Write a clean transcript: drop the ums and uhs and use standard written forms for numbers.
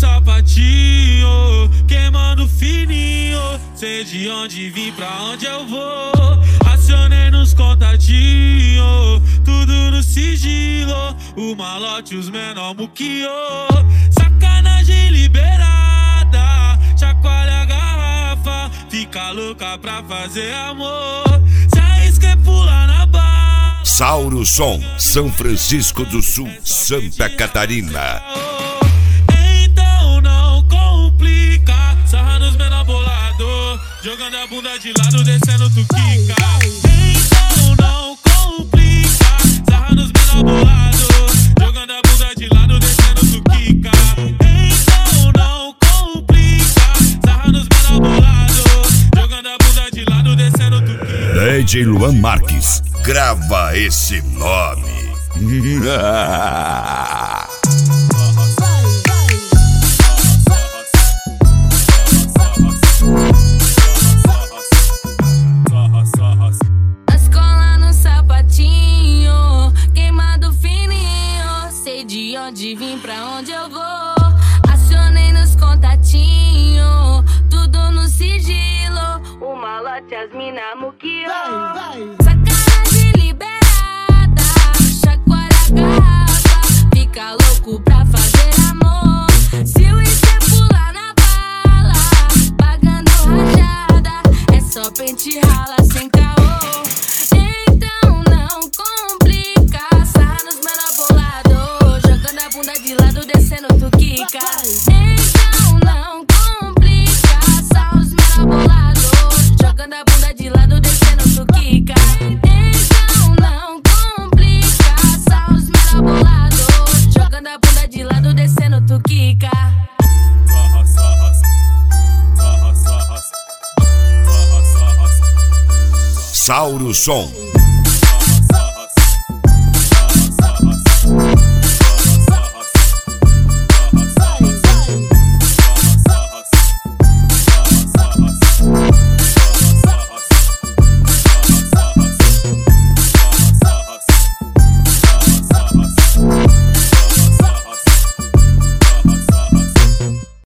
sapatinho, queimando fininho. Sei de onde vim, pra onde eu vou. Acionei nos contatinhos, tudo no sigilo. O malote, os menor muquiou. Sacanagem liberada, chacoalha a garrafa. Fica louca pra fazer amor, se arrisca e pula na barra. Sauro Som, São Francisco do Sul, Santa Catarina. Então não complica, sarra nos menor bolado, jogando a bunda de lado, descendo tu quica. Então não complica, sarra nos menor bolado, jogando a bunda de lado, descendo tu quica. Então não complica, sarra nos menor bolado, jogando a bunda de lado, descendo tu quica. DJ Luan Marques, grava esse nome. As colas no sapatinho, queimado fininho. Sei de onde vim, pra onde eu vou. Acionei nos contatinhos, tudo no sigilo. O malote, as mina muquiou. Sacanagem liberada, chacoalha a garrafa. Fica louco pra fazer amor, se o isquê pular na bala, pagando rajada. É só pente rala sem caô. Então não complica, sarra nos menor bolado, jogando a bunda de lado, descendo tu quica. Então não complica, sarra nos menor bolado, jogando a bunda de lado, descendo tu quica. Então não complica, sarra nos menor bolado, jogando a bunda de lado, descendo tu quica. Sauro Som.